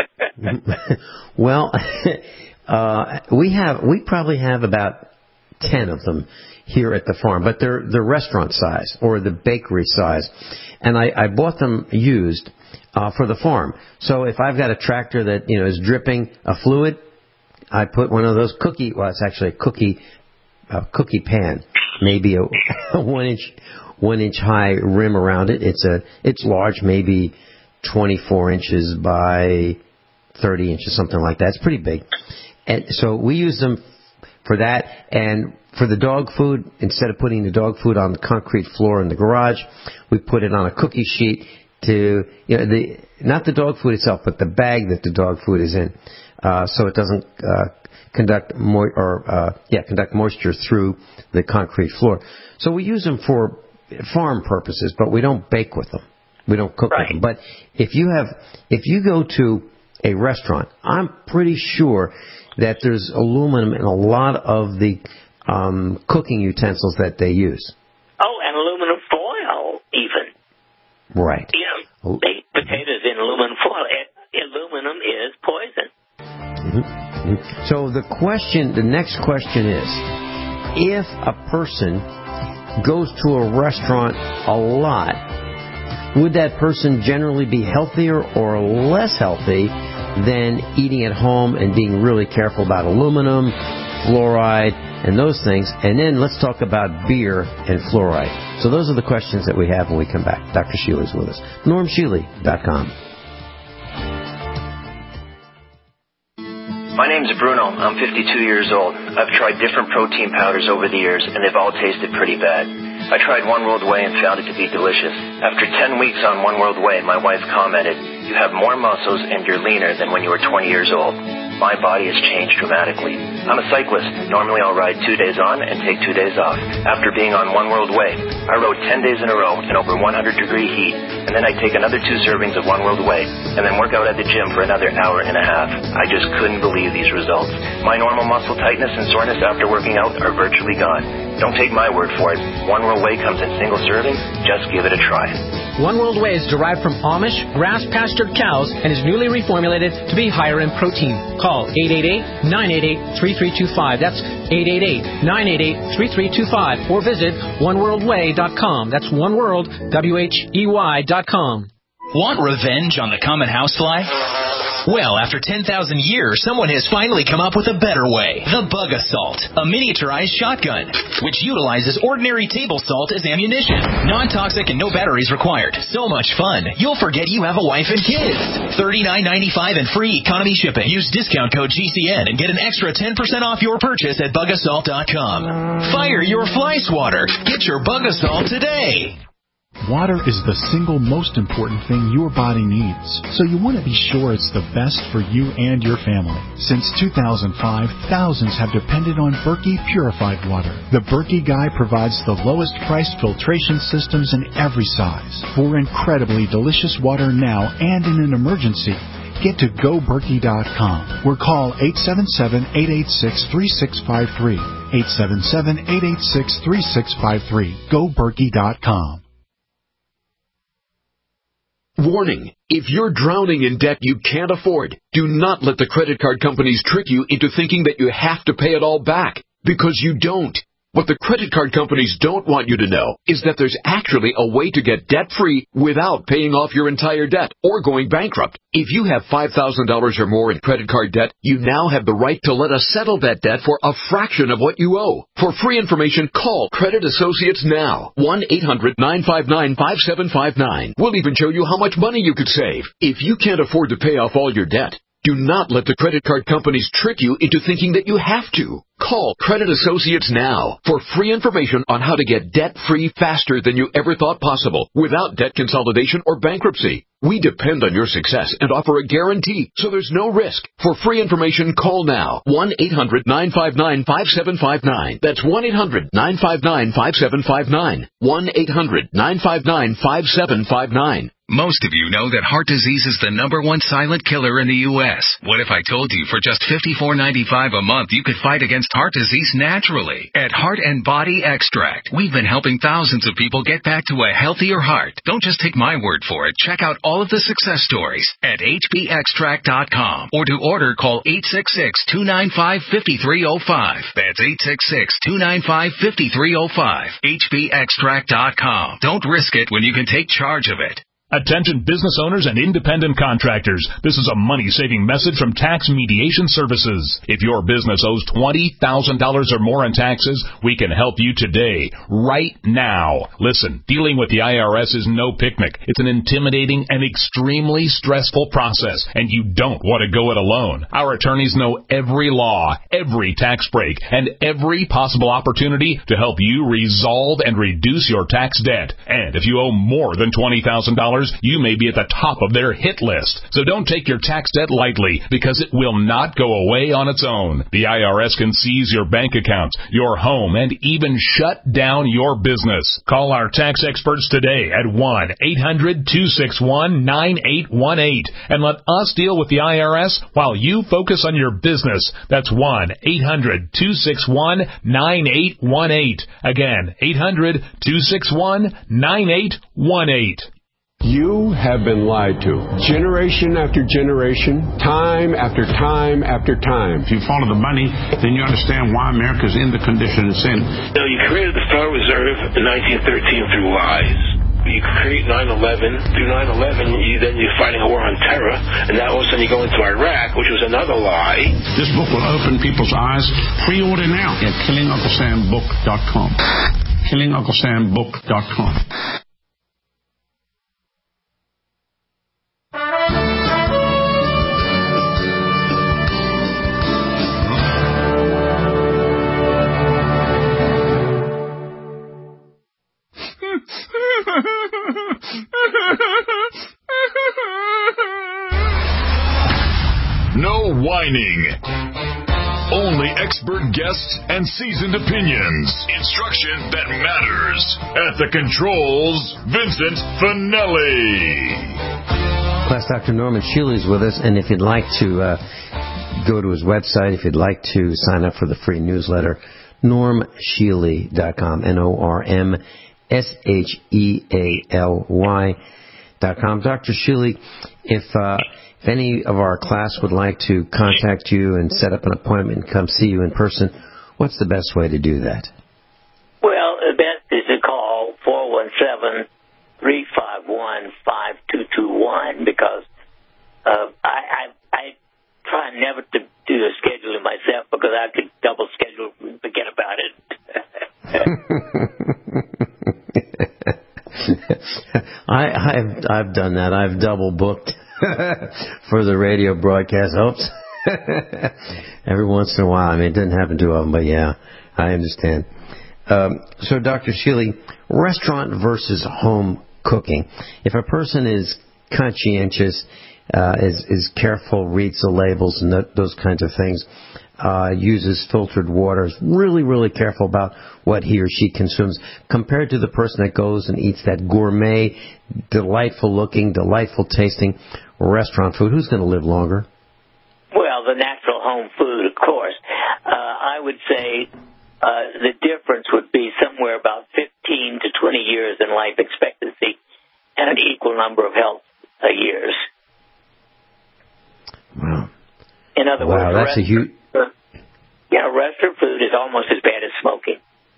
Well, uh, we have we probably have about ten of them here at the farm, but they're the restaurant size or the bakery size, and I, I bought them used uh, for the farm. So if I've got a tractor that you know is dripping a fluid, I put one of those cookie. Well, it's actually a cookie a cookie pan, maybe a, a one inch one inch high rim around it. It's a it's large, maybe twenty-four inches by thirty inches, something like that. It's pretty big. And so we use them for that. And for the dog food, instead of putting the dog food on the concrete floor in the garage, we put it on a cookie sheet to, you know, the not the dog food itself, but the bag that the dog food is in, uh, so it doesn't uh, conduct mo- or uh, yeah conduct moisture through the concrete floor. So we use them for farm purposes, but we don't bake with them. We don't cook right. with them. But if you have, if you go to a restaurant, I'm pretty sure that there's aluminum in a lot of the um, cooking utensils that they use. Oh, and aluminum foil, even. Right. You know, baked potatoes in aluminum foil. It, aluminum is poison. Mm-hmm. Mm-hmm. So the question, the next question is, if a person goes to a restaurant a lot, would that person generally be healthier or less healthy than eating at home and being really careful about aluminum, fluoride, and those things? And then let's talk about beer and fluoride. So those are the questions that we have when we come back. Doctor Shealy's with us. norm shealy dot com. My name's Bruno. I'm fifty-two years old. I've tried different protein powders over the years, and they've all tasted pretty bad. I tried One World Whey and found it to be delicious. After ten weeks on One World Whey, my wife commented, "You have more muscles and you're leaner than when you were twenty years old." My body has changed dramatically. I'm a cyclist. Normally I'll ride two days on and take two days off. After being on One World Whey, I rode ten days in a row in over one hundred degree heat, and then I take another two servings of One World Whey, and then work out at the gym for another hour and a half. I just couldn't believe these results. My normal muscle tightness and soreness after working out are virtually gone. Don't take my word for it. One World Whey comes in single servings. Just give it a try. One World Whey is derived from Amish grass-pastured cows and is newly reformulated to be higher in protein. Call eight eight eight, nine eight eight, three three two five. That's eight eight eight, nine eight eight, three three two five. Or visit one world way dot com. That's one world, W H E Y dot com. Want revenge on the common housefly? Well, after ten thousand years, someone has finally come up with a better way. The Bug Assault, a miniaturized shotgun, which utilizes ordinary table salt as ammunition. Non-toxic and no batteries required. So much fun, you'll forget you have a wife and kids. thirty-nine ninety-five and free economy shipping. Use discount code G C N and get an extra ten percent off your purchase at bug assault dot com. Fire your fly swatter. Get your Bug Assault today. Water is the single most important thing your body needs, so you want to be sure it's the best for you and your family. Since two thousand five, thousands have depended on Berkey purified water. The Berkey Guy provides the lowest priced filtration systems in every size. For incredibly delicious water now and in an emergency, get to go berkey dot com or call eight seven seven, eight eight six, three six five three. eight seven seven, eight eight six, three six five three. go berkey dot com. Warning, if you're drowning in debt you can't afford, do not let the credit card companies trick you into thinking that you have to pay it all back, because you don't. What the credit card companies don't want you to know is that there's actually a way to get debt-free without paying off your entire debt or going bankrupt. If you have five thousand dollars or more in credit card debt, you now have the right to let us settle that debt for a fraction of what you owe. For free information, call Credit Associates now. one eight hundred, nine five nine, five seven five nine. We'll even show you how much money you could save. If you can't afford to pay off all your debt, do not let the credit card companies trick you into thinking that you have to. Call Credit Associates now for free information on how to get debt-free faster than you ever thought possible without debt consolidation or bankruptcy. We depend on your success and offer a guarantee, so there's no risk. For free information, call now. one eight hundred, nine five nine, five seven five nine. That's one eight hundred, nine five nine, five seven five nine. one eight hundred, nine five nine, five seven five nine. Most of you know that heart disease is the number one silent killer in the U S What if I told you for just fifty-four ninety-five a month you could fight against heart disease naturally? At Heart and Body Extract, we've been helping thousands of people get back to a healthier heart. Don't just take my word for it. Check out all of the success stories at H B extract dot com, or to order, call eight six six, two nine five, five three zero five. That's eight six six, two nine five, five three zero five. H B extract dot com. Don't risk it when you can take charge of it. Attention business owners and independent contractors. This is a money-saving message from Tax Mediation Services. If your business owes twenty thousand dollars or more in taxes, we can help you today, right now. Listen, dealing with the I R S is no picnic. It's an intimidating and extremely stressful process, and you don't want to go it alone. Our attorneys know every law, every tax break, and every possible opportunity to help you resolve and reduce your tax debt. And if you owe more than twenty thousand dollars, you may be at the top of their hit list. So don't take your tax debt lightly, because it will not go away on its own. The I R S can seize your bank accounts, your home, and even shut down your business. Call our tax experts today at one eight hundred, two six one, nine eight one eight and let us deal with the I R S while you focus on your business. That's one eight hundred, two six one, nine eight one eight. Again, eight hundred, two six one, nine eight one eight. You have been lied to. Generation after generation, time after time after time. If you follow the money, then you understand why America's in the condition it's in. You know, you created the Federal Reserve in nineteen thirteen through lies. You create nine eleven. Through nine eleven, you, then you're fighting a war on terror, and now all of a sudden you go into Iraq, which was another lie. This book will open people's eyes. Pre-order now at killing uncle sam book dot com. killing uncle sam book dot com. No whining. Only expert guests and seasoned opinions. Instruction that matters. At the controls, Vincent Finelli. Class Doctor Norman Shealy is with us, and if you'd like to uh, go to his website, if you'd like to sign up for the free newsletter, norm shealy dot com, N O R M S H E A L Y dot com. Doctor Shealy, if... Uh, If any of our class would like to contact you and set up an appointment and come see you in person, what's the best way to do that? Well, the best is to call four one seven, three five one, five two two one because uh, I, I I try never to do the scheduling myself because I could double schedule and forget about it. I, I've I've done that. I've double booked for the radio broadcast. Oops. Every once in a while. I mean, it didn't happen too often, but yeah, I understand. Um, so, Doctor Shealy, restaurant versus home cooking. If a person is conscientious, uh, is, is careful, reads the labels and that, those kinds of things, uh, uses filtered water, is really, really careful about what he or she consumes, compared to the person that goes and eats that gourmet, delightful-looking, delightful-tasting restaurant food, who's going to live longer? Well, the natural home food, of course. Uh, I would say uh, the difference would be somewhere about fifteen to twenty years in life expectancy and an equal number of health uh, years. Wow. In other wow, words, that's a huge... Yeah, restaurant food is almost as bad as smoking.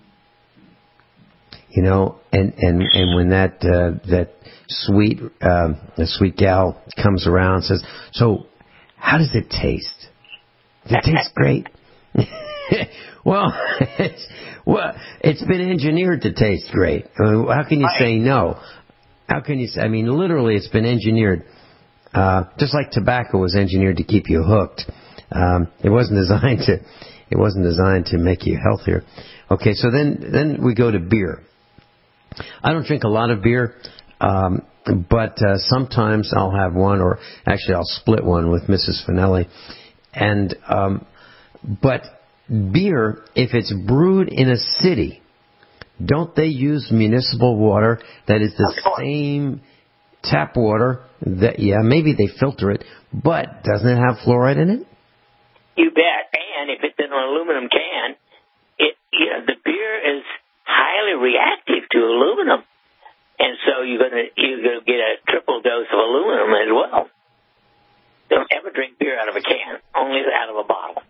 You know, and, and, and when that uh, that sweet um, the sweet gal comes around and says, "So, how does it taste? Does it taste great?" well, it's, well, it's been engineered to taste great. I mean, how can you say no? How can you say? I mean, literally, it's been engineered. Uh, just like tobacco was engineered to keep you hooked. Um, it wasn't designed to. It wasn't designed to make you healthier. Okay, so then then we go to beer. I don't drink a lot of beer, um, but uh, sometimes I'll have one, or actually I'll split one with Missus Finelli. And um, but beer, if it's brewed in a city, don't they use municipal water that is the same tap water, that yeah, maybe they filter it, but doesn't it have fluoride in it? You bet. And if it's in an aluminum can, it you know the beer is highly reactive to aluminum, and so you're gonna you're gonna get a triple dose of aluminum as well. Don't ever drink beer out of a can, only out of a bottle.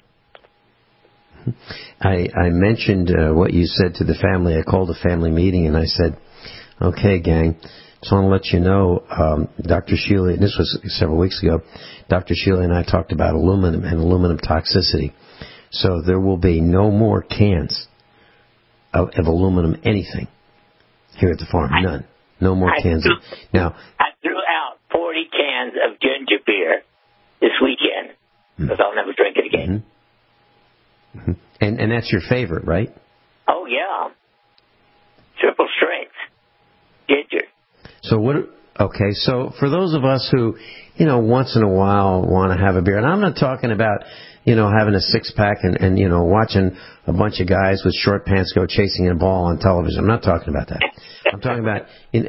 I, I mentioned uh, what you said to the family. I called a family meeting and I said, okay, gang, just want to let you know, um, Doctor Shealy, and this was several weeks ago, Doctor Shealy and I talked about aluminum and aluminum toxicity. So there will be no more cans of, of aluminum anything here at the farm. None. No more I cans. Threw, of, now, I threw out forty cans of ginger beer this weekend because I'll never drink it again. Mm-hmm. Mm-hmm. And and that's your favorite, right? Oh, yeah. Triple strength. Ginger. So what? Okay, so for those of us who, you know, once in a while want to have a beer, and I'm not talking about, you know, having a six-pack and, and, you know, watching a bunch of guys with short pants go chasing a ball on television. I'm not talking about that. I'm talking about, in,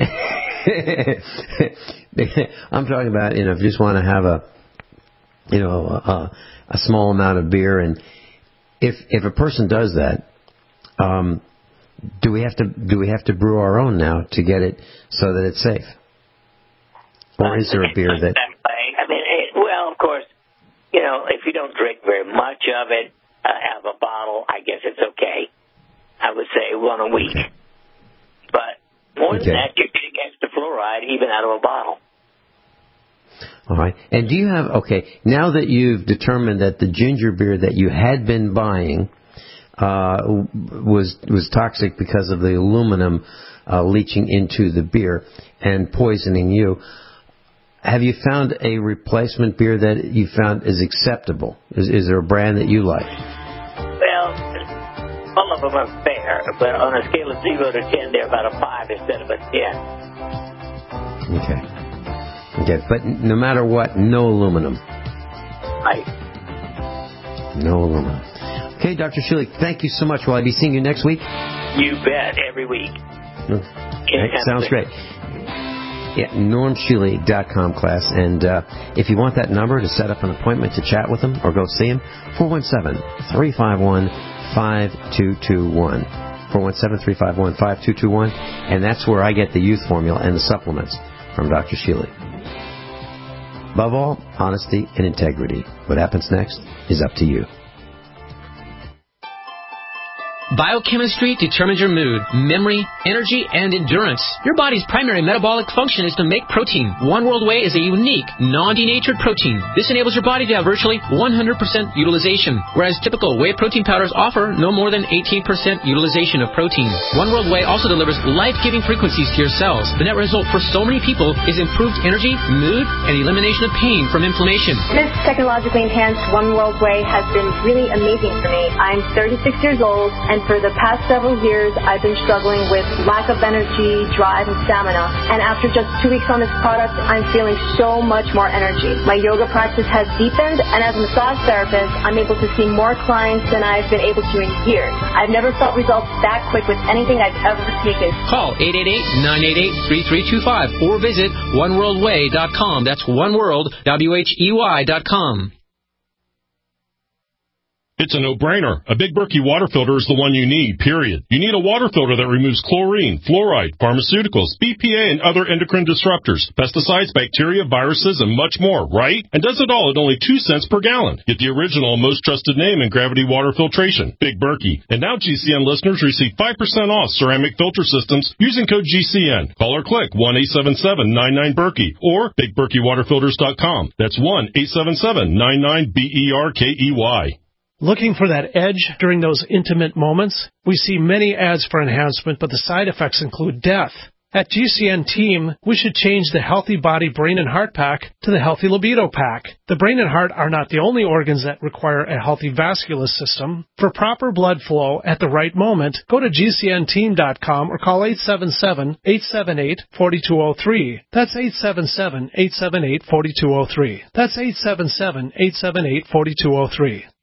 I'm talking about, you know, if you just want to have a, you know, a, a small amount of beer, and if if a person does that, um, do we have to do we have to brew our own now to get it so that it's safe, or is there a beer that? I mean, it, well, of course, you know, if you don't drink very much of it uh, out of a bottle, I guess it's okay. I would say one a week, okay. But more okay. than that, you're getting extra fluoride even out of a bottle. All right. And do you have, okay, now that you've determined that the ginger beer that you had been buying uh, was was toxic because of the aluminum uh, leaching into the beer and poisoning you, have you found a replacement beer that you found is acceptable? Is, is there a brand that you like? Well, all of them are fair, but on a scale of zero to ten, they're about a five instead of a ten. Okay. Okay, but no matter what, no aluminum. Right. No aluminum. Okay, Doctor Shealy, thank you so much. Will I be seeing you next week? You bet, every week. Okay, sounds great. Yeah, norm shealy dot com class. And uh, if you want that number to set up an appointment to chat with him or go see him, four one seven, three five one, five two two one. four one seven, three five one, five two two one. And that's where I get the youth formula and the supplements from Doctor Shealy. Above all, honesty and integrity. What happens next is up to you. Biochemistry determines your mood, memory, energy, and endurance. Your body's primary metabolic function is to make protein. One World Whey is a unique, non-denatured protein. This enables your body to have virtually one hundred percent utilization, whereas typical whey protein powders offer no more than eighteen percent utilization of protein. One World Whey also delivers life-giving frequencies to your cells. The net result for so many people is improved energy, mood, and elimination of pain from inflammation. This technologically enhanced One World Whey has been really amazing for me. I'm thirty-six years old, and for the past several years, I've been struggling with lack of energy, drive, and stamina. And after just two weeks on this product, I'm feeling so much more energy. My yoga practice has deepened, and as a massage therapist, I'm able to see more clients than I've been able to in years. I've never felt results that quick with anything I've ever taken. Call eight eight eight, nine eight eight, three three two five or visit one world way dot com. That's oneworld, W H E Y dot com. It's a no-brainer. A Big Berkey water filter is the one you need, period. You need a water filter that removes chlorine, fluoride, pharmaceuticals, B P A, and other endocrine disruptors, pesticides, bacteria, viruses, and much more, right? And does it all at only two cents per gallon. Get the original and most trusted name in gravity water filtration, Big Berkey. And now G C N listeners receive five percent off ceramic filter systems using code G C N. Call or click one eight seven seven, nine nine, Berkey or big berkey water filters dot com. That's one eight seven seven, nine nine, B E R K E Y. Looking for that edge during those intimate moments? We see many ads for enhancement, but the side effects include death. At G C N Team, we should change the Healthy Body Brain and Heart Pack to the Healthy Libido Pack. The brain and heart are not the only organs that require a healthy vascular system. For proper blood flow at the right moment, go to G C N team dot com or call eight seven seven, eight seven eight, four two zero three. That's eight seven seven, eight seven eight, four two zero three. That's eight seven seven, eight seven eight, four two zero three.